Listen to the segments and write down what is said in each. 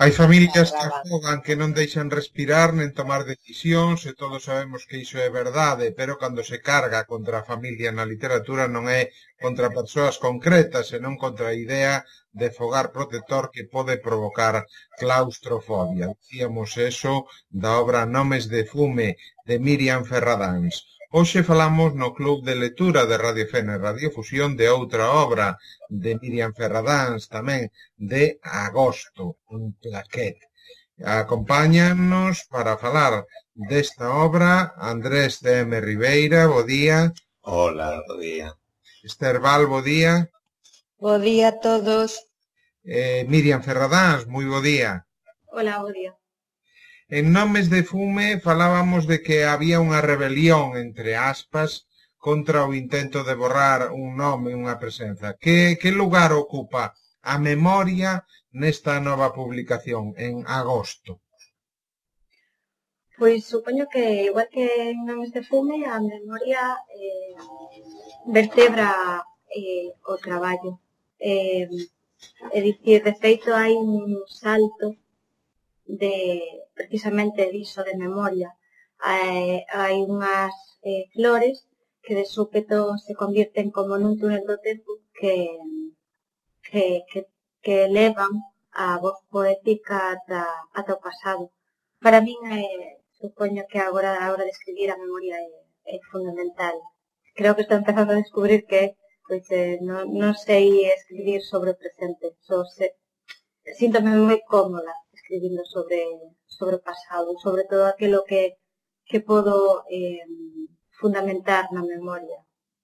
Hai familias que Agravante. afogan, que non deixan respirar nen tomar decisións, e todos sabemos que iso é verdade, pero cando se carga contra a familia na literatura non é contra persoas concretas, senón contra a idea de fogar protector que pode provocar claustrofobia. Dicíamos eso da obra Nomes de fume, de Miriam Ferradáns. Hoxe falamos no Club de Lectura de Radio Fene Radiofusión de outra obra de Miriam Ferradáns tamén, de Agosto, un plaquet. Acompáñanos para falar desta obra Andrés de M. Ribeira, bo día. Hola, bo día. Esther Val, bo día. Bo día a todos. Miriam Ferradáns, moi bo día. Hola, bo día. En Nomes de fume falábamos de que había unha rebelión, entre aspas, contra o intento de borrar un nome, unha presenza. Que lugar ocupa a memoria nesta nova publicación, en Agosto? Pois supoño que, igual que en Nomes de fume, a memoria vertebra o traballo. É dicir, de feito, hai un salto de, precisamente diso de memoria. Hai unhas flores que de súpeto se convierten como nun túnel do tempo que elevan a voz poética ata o pasado. Para min, supoño que agora a hora de escribir a memoria é fundamental. Creo que estou empezando a descubrir que non sei escribir sobre o presente. Síntome moi cómoda escribindo sobre o pasado, sobre todo aquilo que podo fundamentar na memoria.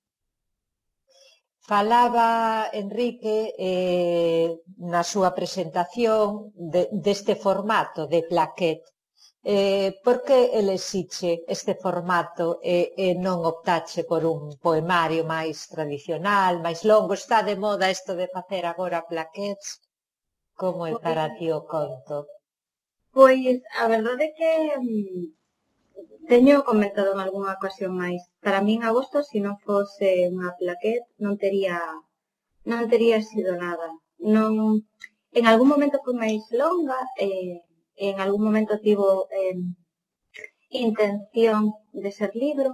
Falaba Enrique na súa presentación deste formato de plaquet. Por que elexiche este formato e non optache por un poemario máis tradicional, máis longo? Está de moda isto de facer agora plaquets. Como é para ti o conto? Pois a verdade é que teño comentado en algunha ocasión máis. Para min Agosto, se non fose unha plaquet, non tería sido nada. Non, en algún momento foi máis longa, en algún momento tivo intención de ser libro,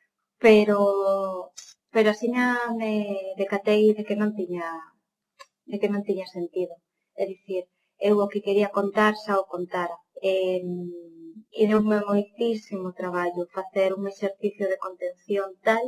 pero asiña me decatei de que non tiña sentido. É dicir, eu o que quería contar xa o contara. E deu-me moitísimo traballo facer un exercicio de contención tal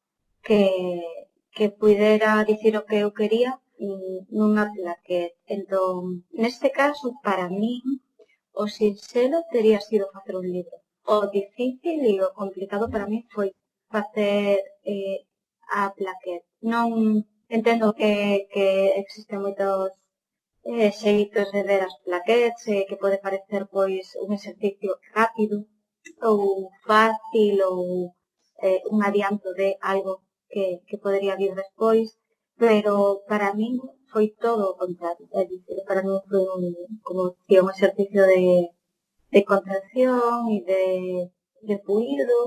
que puidera dicir o que eu quería nunha plaquet. Entón, neste caso, para min, o sinxelo tería sido facer un libro. O difícil e o complicado para min foi facer a plaquet. Non entendo que existen moitos xeitos de ver as plaquets, que pode parecer pois un exercicio rápido ou fácil ou un adianto de algo que podería vir despois, pero para min foi todo o contrario. É dicir, para min foi un exercicio de contención e de puído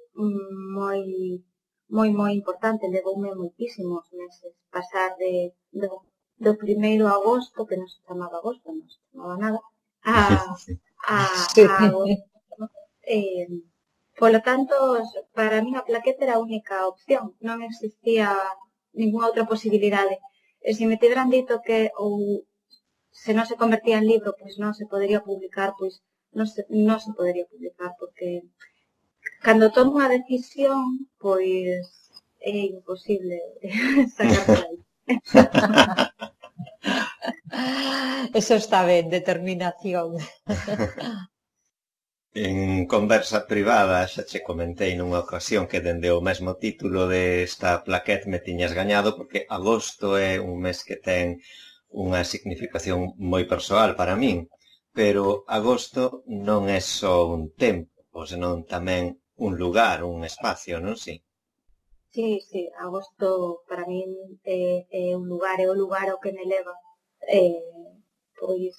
moi importante. Levoume moitísimos meses pasar do primeiro agosto, que non se chamaba agosto, non se chamaba nada, a agosto. Polo tanto, para min a plaqueta era a única opción, non existía ninguna outra posibilidade. E se me tiveran dito que ou se non se convertía en libro, pois non se podería publicar, pois non se podería publicar, porque cando tomo unha decisión, pois é imposible sacar por aí. Eso está ben, determinación. En conversa privada xa che comentei nunha ocasión que dende o mesmo título desta plaquet me tiñas gañado, porque agosto é un mes que ten unha significación moi persoal para min, pero agosto non é só un tempo, senón tamén un lugar, un espacio, non si? Sí, agosto para min é un lugar, é o lugar ao que me leva, pois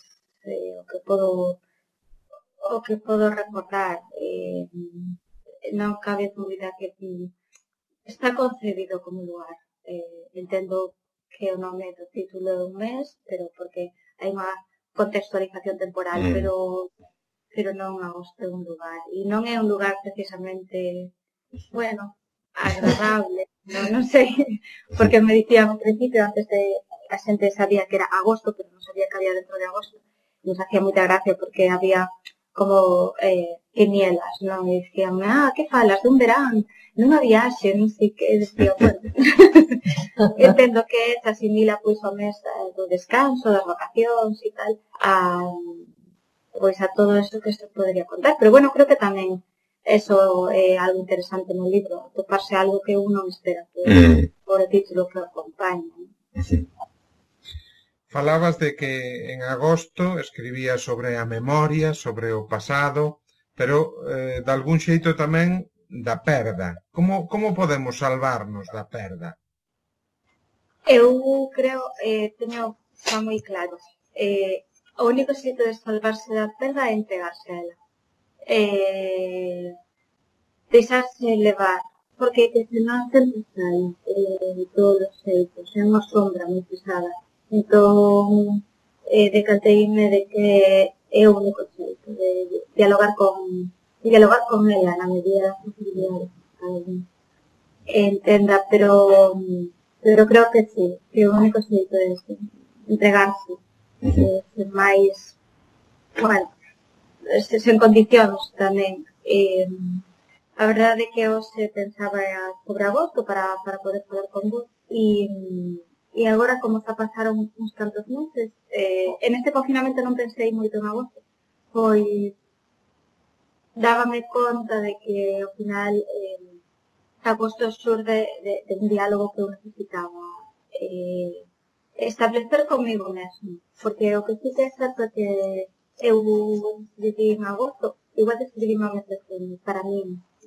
o que podo recordar. Non cabe dúbida que está concebido como un lugar. Entendo que o nome do título é un mes, pero porque hai unha contextualización temporal, pero non agosto é un lugar. E non é un lugar precisamente, bueno, agradable, non sei, porque me dicían ao principio, antes de a xente sabía que era agosto, pero non sabía que había dentro de agosto. Nos hacía moita gracia porque había como quinielas, non? E dicían, que falas dun verán, nunha viaxe, non sei que, decía, bueno, entendo que se asimila pois ao mes do descanso, das vacacións e tal, pois a todo eso que se podría contar, pero bueno, creo que tamén eso é algo interesante no libro, toparse algo que uno non espera por o título que o acompaña. Falabas de que en agosto escribías sobre a memoria, sobre o pasado, pero de algún xeito tamén da perda. Como podemos salvarnos da perda? Eu creo, teño xa moi claro, o único xeito de salvarse da perda é entregarse a ela. Deixarse levar, porque que se non sempre sai todos os xeitos, é unha sombra moi pesada. Entón, decanteime de que é o único xeito de dialogar con ela na medida das posibilidades. Entenda, pero creo que sí, que o único xeito é entregarse, ser máis, bueno, sen condicións tamén. A verdade é que hoxe pensaba sobre agosto para poder falar con vos e agora como xa pasaron uns tantos meses, en este confinamento non pensei moito en agosto, pois dábame conta de que ao final agosto xurde de un diálogo que eu necesitaba establecer comigo mesmo, porque o que sí que é certo que eu escribí en agosto, igual que escribí no mes de junio, para mí.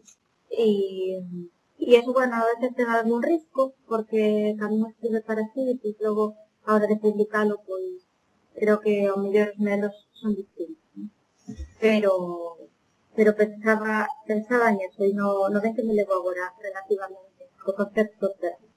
E eso, bueno, a veces ten algún risco, porque cando uno escribe para sí, pois logo, a hora de publicalo, pois, creo que ao mellor os melos son distintos, ¿no? Pero pensaba en eso, e no ben que me levo agora, relativamente, co concepto termo.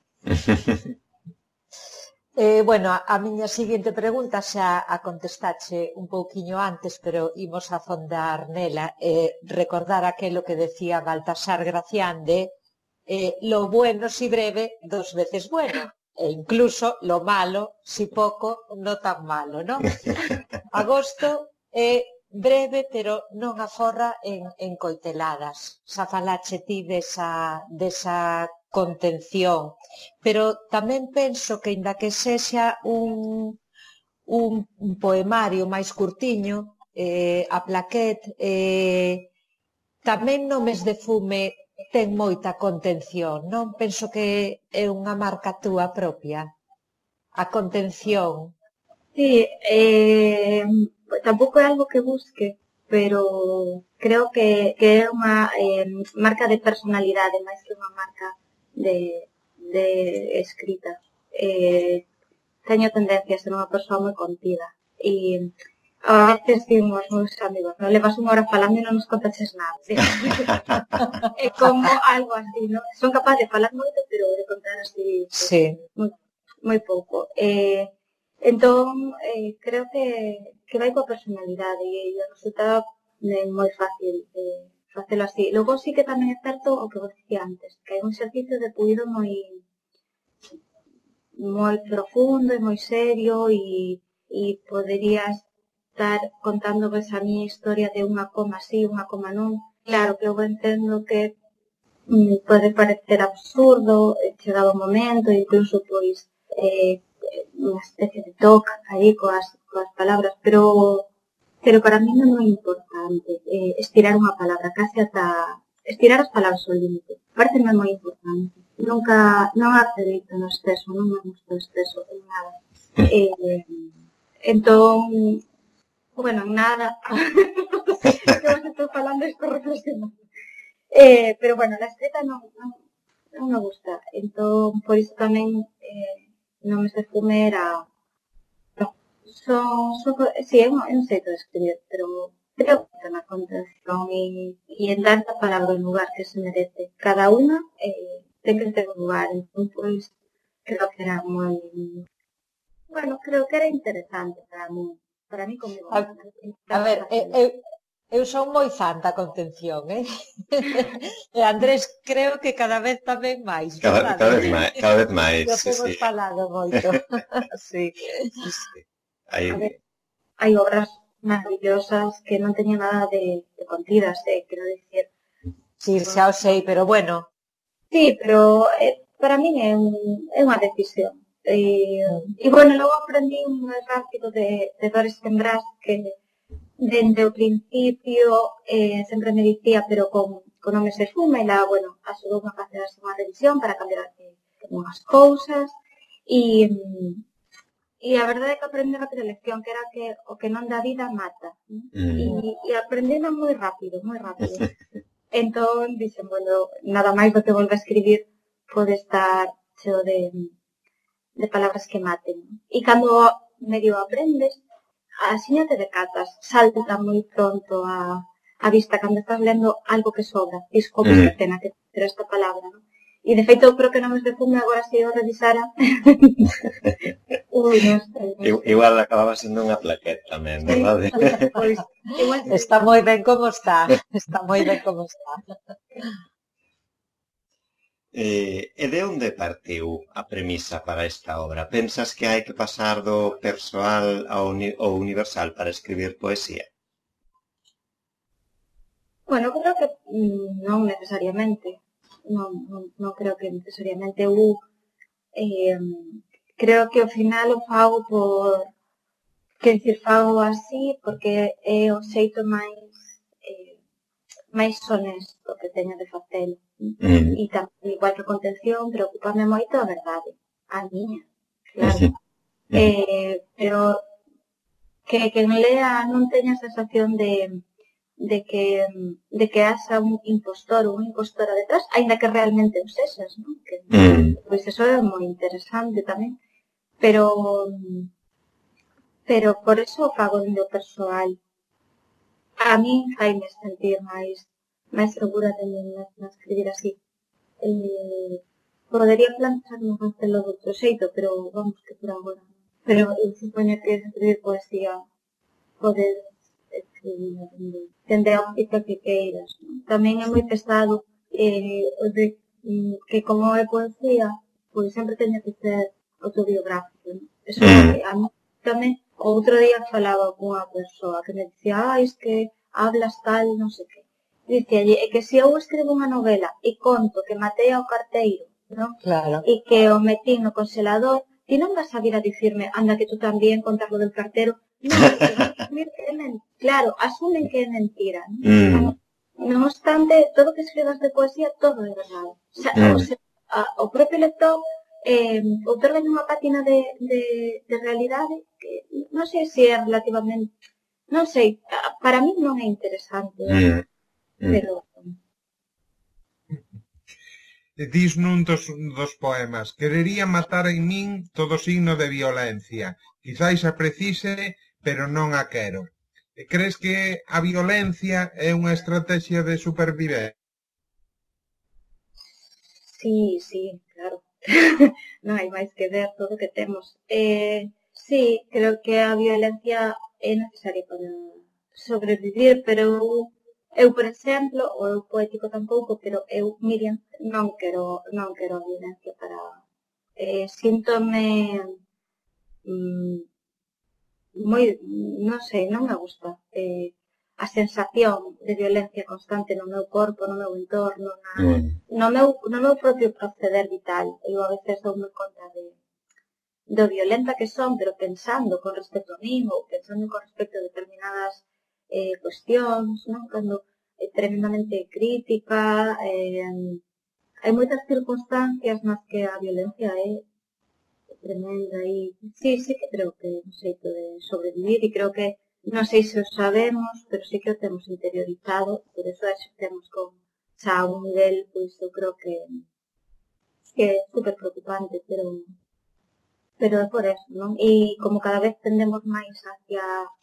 Bueno, a miña seguinte pregunta xa a contestache un pouquiño antes, pero imos a afondar nela, recordar aquelo que decía Baltasar Gracián de lo bueno si breve, dos veces bueno, e incluso lo malo si poco, no tan malo, non? Agosto é breve, pero non aforra en coiteladas. Xa falache ti desa contención, pero tamén penso que inda que sexa un poemario máis curtiño, a Plaquet tamén no mes de fume ten moita contención, non? Penso que é unha marca túa propia, a contención. Sí, tampouco é algo que busque, pero creo que é unha marca de personalidade máis que unha marca de escrita. Teño tendencia a ser unha persoa moi contida e a veces dimos meus amigos, non levas unha hora falando e non nos contaches nada. Sí. É como algo así, non? Son capaz de falar moito, pero de contar así sí. moi pouco. Entón, creo que vai coa personalidade e o resultado é moi fácil facelo así. Logo sí que tamén é certo o que vos dicía antes, que hai un exercicio de puido moi profundo e moi serio e poderías estar contando a miña historia de unha coma sí, unha coma non. Claro que eu entendo que pode parecer absurdo, chegado o momento, incluso pois unha especie de toque aí coas palabras, pero para mí non é moi importante estirar unha palabra, case ata estirar as palabras ao límite. Pareceme moi importante. Nunca, non acredito no exceso, non me gusta o exceso en nada. Entón, bueno, en nada, que vos estou falando e estou reflexionando. Pero bueno, la escrita non me gusta. Entón, por iso tamén non me se fume era... Sí, é un xeito de escribir, pero creo que ten a contención e en dar a palabra o lugar que se merece. Cada unha ten que ter un lugar. Entón, pois, creo que era moi... Bueno, creo que era interesante para mí para mí comigo. A ver, eu son moi fan da contención, E Andrés creo que cada vez tamén máis, verdade? Cada vez máis, Yo sí, temos sí. falado moito. Sí. Sí. Hai... Hai obras maravillosas que non teñen nada de contidas, quero dicir. Sí, xa o sei, pero bueno. Sí, pero para min é unha decisión. E bueno, logo aprendí moi rápido de Doris Tembras que dende o principio sempre me dicía, pero con nomes de fuma, e lá, bueno, axudou a facer unha revisión para cambiar unhas cousas, e a verdade é que aprendi rápido a lección, que era que o que non dá vida mata. E aprendendo moi rápido, moi rápido. Entón, dixen, bueno, nada máis do que volva a escribir pode estar cheo de palabras que maten. E cando medio aprendes, axiña te decatas, salta moi pronto a vista cando estás lendo algo que sobra. Diz, como esta pena que ter esta palabra, non? E de feito, creo que Nomes de fume agora se eu revisara. Ui, non sei. Igual acababa sendo unha plaqueta tamén, verdade? Pois, igual Está moi ben como está. Está moi ben como está. E de onde partiu a premisa para esta obra? Pensas que hai que pasar do persoal ao universal para escribir poesía? Bueno, creo que non necesariamente. Non creo que necesariamente. Eu creo que ao final o fago por... Que dicir, fago así porque é o xeito máis honesto que teño de facelo. E tamén, igual que contención, preocupame moito a verdade. A miña, claro. Pero que quen lea non teña a sensación de que haxa un impostor ou unha impostora detrás, aínda que realmente o sexas, non? Pois eso é moi interesante tamén. Pero por eso o fago dende o persoal. A min faime sentir máis segura de mí mesma escribir así. Podería plantearme facelo de outro xeito, pero vamos que por agora. Pero eu supoño que escribir poesía podes escribir dende a óptica que queiras. Tamén é moi pesado que como é poesía, pois sempre teña que ser autobiográfico. Eso a mí tamén. Outro día falaba con unha persoa que me dicía, es que hablas tal, non sei que. Dicíalle, é que se eu escribo unha novela e conto que matei ao carteiro, non? Claro. E que o metí no congelador, ti non vas a vir a dicirme, anda que tú tamén contas lo del cartero. Non, que van a asumir que é mentira. Claro, asumen que é mentira. Non obstante, todo que escribas de poesía, todo é verdade. O sea, o propio lector outorga unha pátina de realidade que non sei se é relativamente, non sei, para mí non é interesante, pero... Dis nun dos poemas, querería matar en min todo signo de violencia, quizáis a precise, pero non a quero. Crees que a violencia é unha estrategia de supervivencia? Sí, claro. Non hai máis que ver todo o que temos. Sí, creo que a violencia é necesaria para sobrevivir, pero eu, por exemplo, o eu poético tampouco, pero eu, Miriam, non quero a violencia para... síntome moi, non sei, non me gusta a sensación de violencia constante no meu corpo, no meu entorno, no meu propio proceder vital. Eu a veces dou-me conta do violenta que son, pero pensando con respecto a mí ou pensando con respecto a determinadas cuestións, non? Cando é tremendamente crítica, hai moitas circunstancias nas que a violencia é tremenda e sí que creo que é un xeito de sobrevivir e creo que non sei se o sabemos, pero sí que o temos interiorizado, por eso temos con xa a un nivel, pois eu creo que é super preocupante, pero é por eso, non? E como cada vez tendemos máis hacia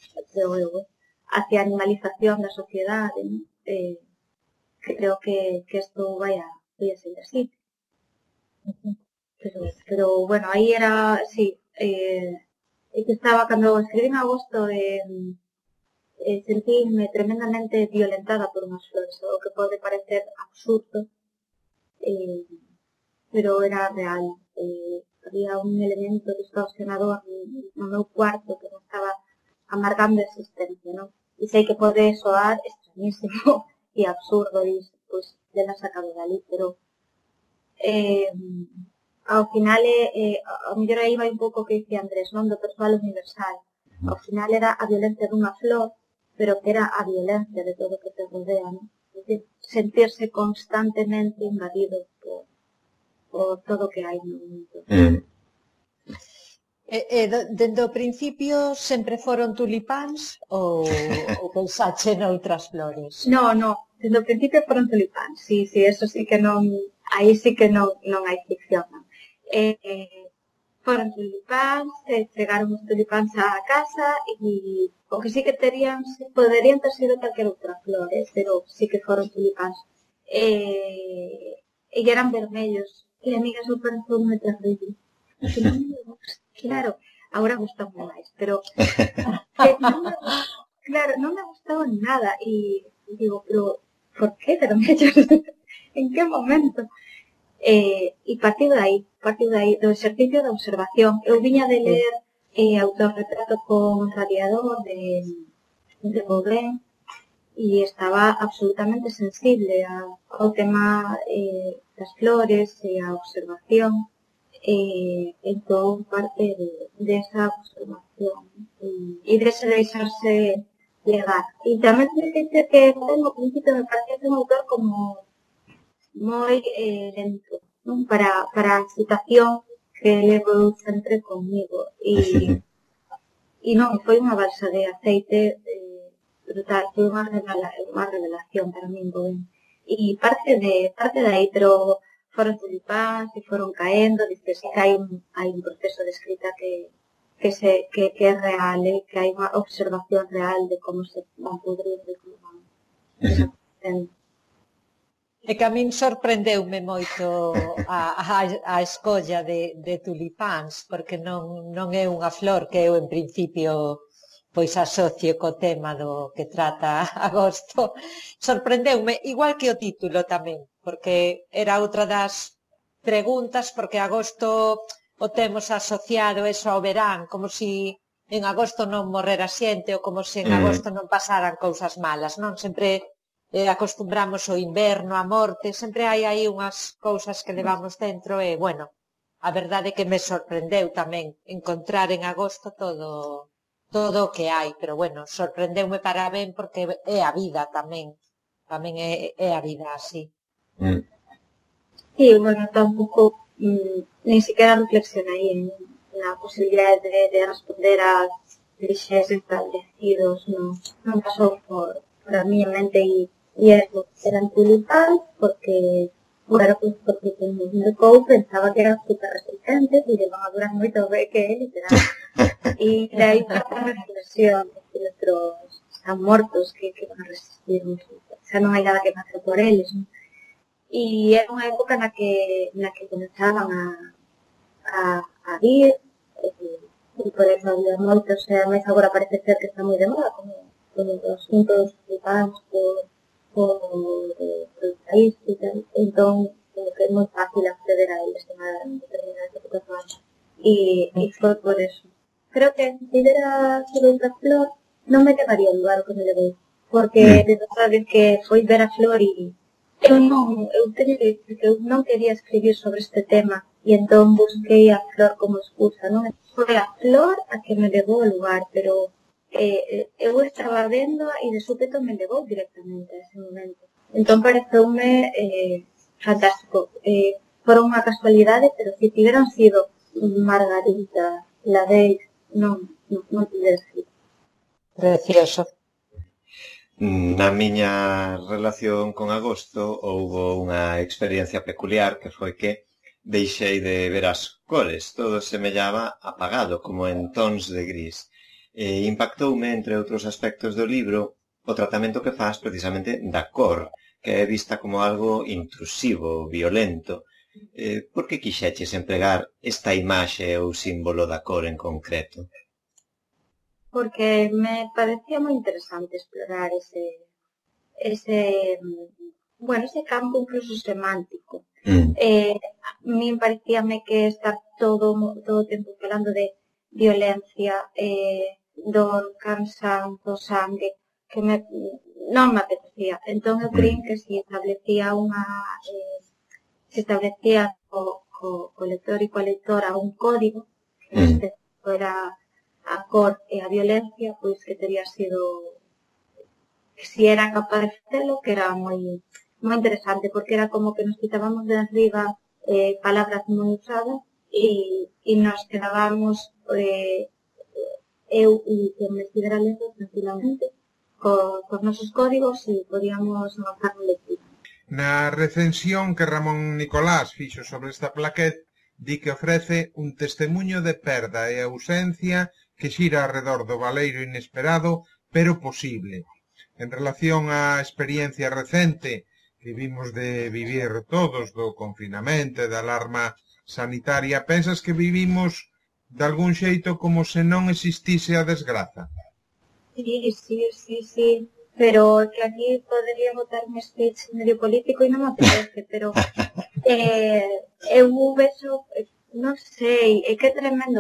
a animalización da sociedade, non? Creo que isto vai a seguir así. Pero bueno, aí era, sí, que estaba, cando escribí en agosto, sentíme tremendamente violentada por unhas flores, o que pode parecer absurdo, pero era real. Había un elemento distorsionador no meu cuarto que me estaba amargando a existencia, non? E sei que pode soar extrañísimo e absurdo, e pois, dela sacado dali, pero ao final, ao mellor aí vai un pouco o que dicía Andrés, non? Do persoal universal. Ao final era a violencia dunha flor, pero que era a violencia de todo o que te rodea, non? É dicir, sentirse constantemente invadido por todo o que hai no mundo. Dende o principio sempre foron tulipáns ou pensache noutras flores? No, dende o principio foron tulipáns, sí, eso sí que non, aí sí que non hai ficción, non? Foron tulipáns, chegaron os tulipáns á casa e o que sí que poderían ter sido calquer outra flor, pero sí que foron tulipáns. E eran vermellos, e a miga super foi moi terrible. Claro, agora gustan máis, pero non me gustaban nada e digo, pero por que vermellos? En que momento? E partido de aí, do exercicio da observación. Eu viña de ler Autorretrato con radiador de Gauguin e estaba absolutamente sensible ao tema das flores e a observación. Entón parte desa observación e dese deixarse levar. E tamén ten que dizer que ao principio me parecía un autor como moi lento, non? Para a situación que levo sempre comigo e non, foi unha balsa de aceite brutal, foi unha revelación para min, e parte de aí, pero foron tulipáns e foron caendo, dices que hai un proceso de escrita que é real, que hai unha observación real de como se van pudrir, de como van desaparecendo. E que a min sorprendeume moito a escolla de tulipáns, porque non é unha flor que eu en principio pois asocio co tema do que trata agosto. Sorprendeume, igual que o título tamén, porque era outra das preguntas, porque agosto o temos asociado eso ao verán, como si en agosto non morrera xente, ou como se en agosto non pasaran cousas malas, non? Sempre acostumbramos o inverno, a morte, sempre hai aí unhas cousas que levamos dentro e, bueno, a verdade é que me sorprendeu tamén encontrar en agosto todo o que hai, pero, bueno, sorprendeume para ben porque é a vida tamén é a vida así. Sí, bueno, tampouco ni siquiera reflexionei na posibilidade de responder a clixés establecidos, non pasou por a miña mente e eso, eran tulipáns porque, bueno, pues porque como mercou pensaba que eran super resistentes e que van a durar moito ben, que é literal. E de aí parte a reflexión de outros están mortos que van a resistir, xa non hai nada que facer por eles, non? E era unha época na que comenzaban a vir, e por eso había moitos, máis agora parece ser que está moi de moda, como os asuntos tulipáns por país e tal, entón que é moi fácil acceder a eles en determinadas épocas. E foi por eso. Creo que se dera sobre outra flor non me levaría o lugar que me levei, porque de verdade que foi ver a flor e eu teño que decir que eu non quería escribir sobre este tema e entón busquei a flor como excusa, non? Foi a flor a que me levou ao lugar, pero eu estaba vendo e de súpeto me levou directamente a ese momento. Entón pareceume fantástico. Foron unha casualidade, pero se tiveran sido Margarita, Ladeix, non tivera escrito. Precioso. Na miña relación con agosto houbo unha experiencia peculiar que foi que deixei de ver as cores, todo semellaba apagado, como en tons de gris. Impactoume, entre outros aspectos do libro, o tratamento que faz precisamente da cor, que é vista como algo intrusivo, violento. Por que quixeches empregar esta imaxe ou símbolo da cor en concreto? porque me parecía moi interesante explorar ese campo incluso semántico. A mí parecíame que estar todo o tempo falando de violencia, dor, cansanzo, sangue, que non me apetecía. Entón eu creín que se establecía co lector e coa lectora un código, que este era a cor e a violencia, pois que teria sido, que si era capaz de facelo, que era moi interesante, porque era como que nos quitábamos de arriba palabras moi usadas e nos quedábamos eu e que me estivera lendo tranquilamente cos nosos códigos e podíamos avanzar na lectura. Na recensión que Ramón Nicolás fixo sobre esta plaquet, di que ofrece un testemuño de perda e ausencia que xira alrededor do baleiro inesperado, pero posible. En relación á experiencia recente que vimos de vivir todos do confinamento e da alarma sanitaria, pensas que vivimos de algún xeito como se non existise a desgraza? Sí. Pero que aquí podría botar un speech medio político e non me apetece, pero eu vexo, non sei, é que é tremendo.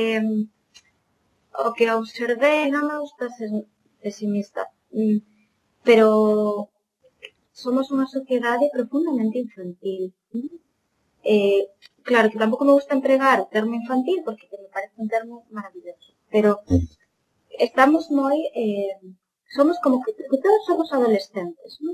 O que observei, non me gusta ser pesimista, pero somos unha sociedade profundamente infantil. Claro que tampouco me gusta empregar o termo infantil, porque me parece un termo maravilloso, pero estamos moi... somos como que todos somos adolescentes, ¿no?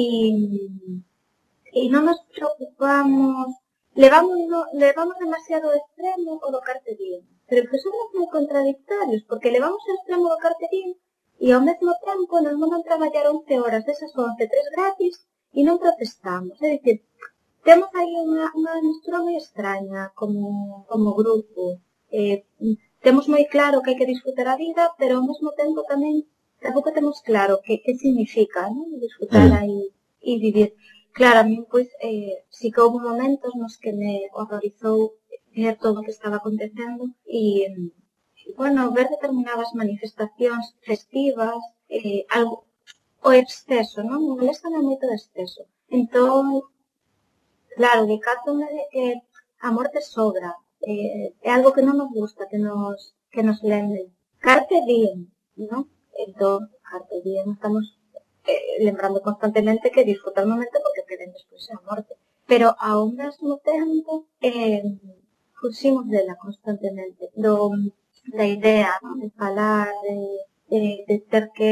E non nos preocupamos, levamos demasiado ao extremo o do carpe diem, pero que somos moi contradictorios, porque levamos ao extremo do carpe diem e ao mesmo tempo nos mandan traballar 11 horas desas 11, 3 gratis e non protestamos. É dicir, temos aí unha mistura moi extraña como grupo. Temos moi claro que hai que disfrutar a vida, pero ao mesmo tempo tamén tampouco temos claro que significa, non? Disfrutar aí e vivir. Claro, a mí, pois, sí que houve momentos nos que me horrorizou ver todo o que estaba acontecendo e, bueno, ver determinadas manifestacións festivas, algo, o exceso, non? Me molesta moito o exceso. Entón, claro, decátome de que a morte sobra, é algo que non nos gusta, que nos lembren. Carpe diem, non? Entón, carpe diem, estamos lembrando constantemente que disfrutar o momento porque o que ven despois é a morte. Pero ao mesmo tempo, fuximos dela constantemente, da idea, non? De falar, de ter que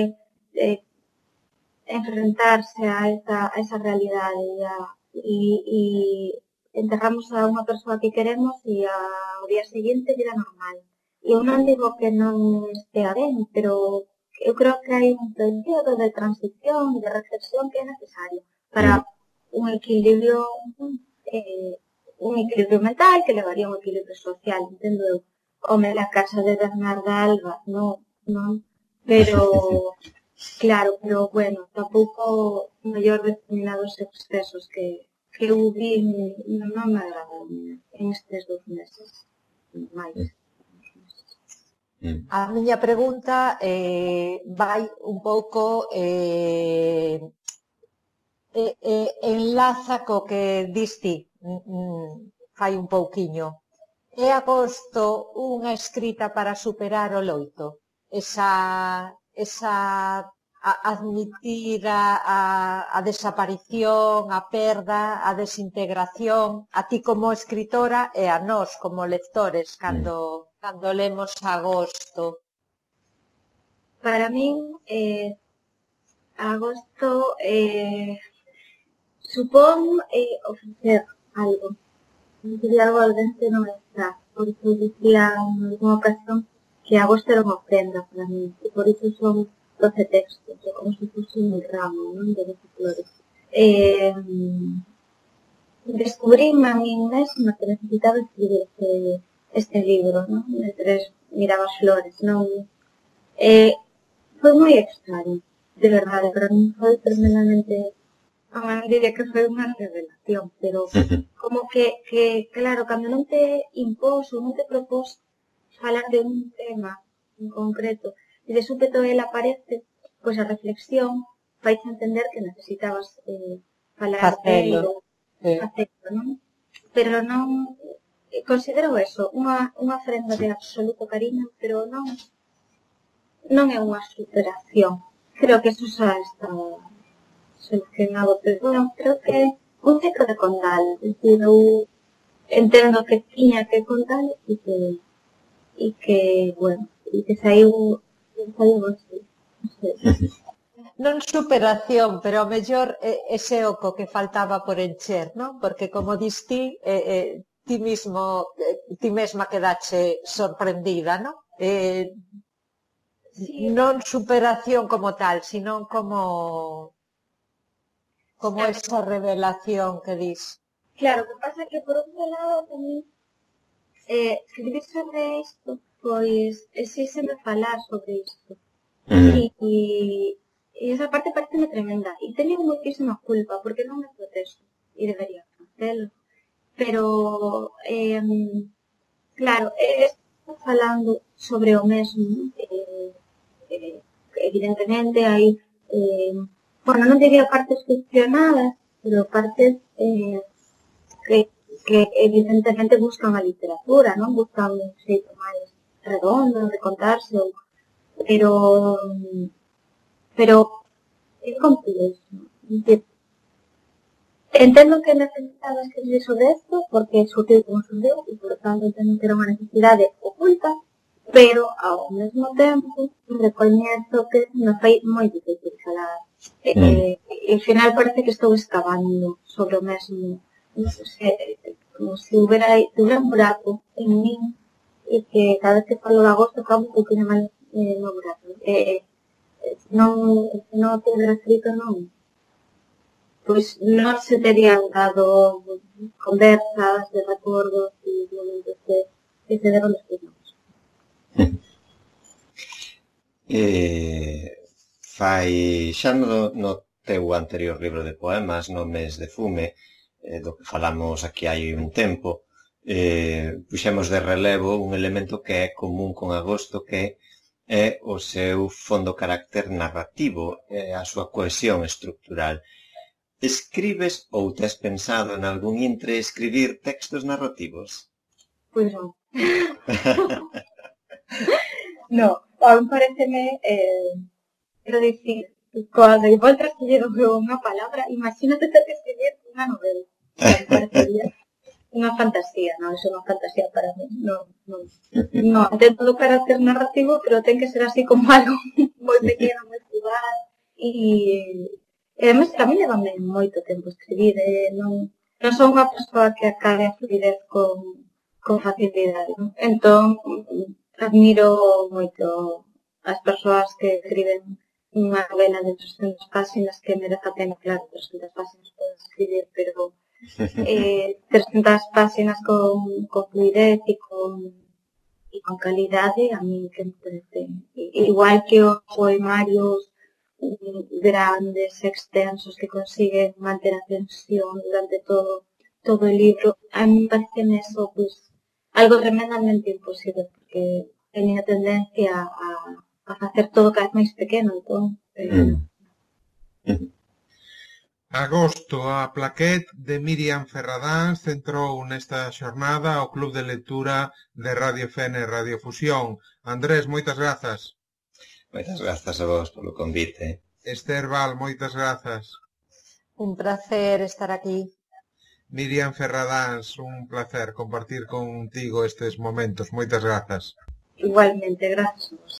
enfrentarse a esa realidade e enterramos a unha persoa que queremos e ao día seguinte vida normal. E eu non digo que non estea ben, pero eu creo que hai un período de transición e de reflexión que é necesario para un equilibrio mental que levaría un equilibrio social, entendo eu. Home, la casa de Bernarda Alba, non, pero claro, pero bueno, tampouco mellor determinados excesos que eu vi non me agradaron en estes 2 meses máis. A miña pregunta vai un pouco enlaza co que diste fai un pouquiño. É agosto unha escrita para superar o loito? Esa admitir a desaparición, a perda, a desintegración, a ti como escritora e a nós como lectores cando lemos agosto. Para min, agosto supón ofrecer algo. Ofrecer algo al dente non está. Por iso dicía en alguna ocasión que agosto era unha ofrenda para mí. E por iso son 12 textos, como se fose un ramo, non? De 12 flores. Descubríme a mí mesma que necesitaba escribir este libro, non? Mentres miraba as flores, non? Foi moi extraño, de verdade, para mí foi tremendamente, non diría que foi unha revelación, pero como que claro, cando non te impós ou non te propós falar de un tema en concreto, e de súpeto ela aparece, pois a reflexión faiche entender que necesitabas falar Facelo. facelo, non? Pero non, considero eso, unha ofrenda de absoluto cariño, pero non é unha superación. Creo que eso xa está solucionado, pero non, creo que un ciclo de condal, é dicir, eu entendo que tiña que contar e que, bueno, e que saiu así, non sei. Non superación, pero ao mellor ese oco que faltaba por encher, non? Porque como dis ti mesma quedache sorprendida, non? Sí. Non superación como tal, sino como esa revelación que dis. Claro, o que pasa é que por outro lado tamén escribir sobre isto, pois exíxeme falar sobre isto. E esa parte parece tremenda. E teño moitísima culpa, porque non me protesto. E debería facelo. Pero, claro, estou falando sobre o mesmo. Evidentemente hai, bueno, non diría partes ficcionadas, pero partes que evidentemente buscan a literatura, non? Buscan un xeito máis redondo de contarse, pero é complexo. Entendo que necesitaba escribir sobre isto porque xurdiu como xurdiu e, por tanto, entendo que era unha necesidade oculta, pero, ao mesmo tempo, recoñezo que me fai moi difícil falar. E, ao final, parece que estou excavando sobre o mesmo, como se houbera un buraco en min e que cada vez que falo de agosto acabo un pouquinho máis no buraco. Non tivera escrito, non. Pois non se terían dado conversas de recordos e momentos que se deron despois non. Fai xa no teu anterior libro de poemas, No mes de fume, do que falamos aquí hai un tempo, puxemos de relevo un elemento que é común con Agosto, que é o seu fondo carácter narrativo, a súa cohesión estructural. Escribes ou tes pensado en algún intre escribir textos narrativos? Pois non. No, a mí pareceme, quero dicir, cando voltas que lle dou unha palabra, imagínate ter que escribir unha novela. Parecería unha fantasía, non? É unha fantasía para mí. Non, entendo do carácter narrativo, pero ten que ser así como algo moi pequeno, moi fugaz. E además, a mí levame moito tempo escribir. Non son unha persoa que acabe a fluidez con facilidade. Entón, admiro moito as persoas que escriben unha novela de 300 páxinas que merece a pena, claro, 300 páxinas podes escribir, pero 300 páxinas con fluidez e con calidade, a mí que me parece. Igual que os poemarios grandes, extensos, que consiguen manter a tensión durante todo o libro, a mí me parece eso, pues, algo tremendamente imposible, porque teño a tendencia a facer todo cada vez máis pequeno, entón... Agosto, a plaquet de Miriam Ferradáns centrou nesta xornada o Club de Lectura de Radio Fene e Radio Fusión. Andrés, moitas grazas. Moitas grazas a vos polo convite. Esther Val, moitas grazas. Un placer estar aquí. Miriam Ferradáns, un placer compartir contigo estes momentos. Moitas grazas. Igualmente, grazas.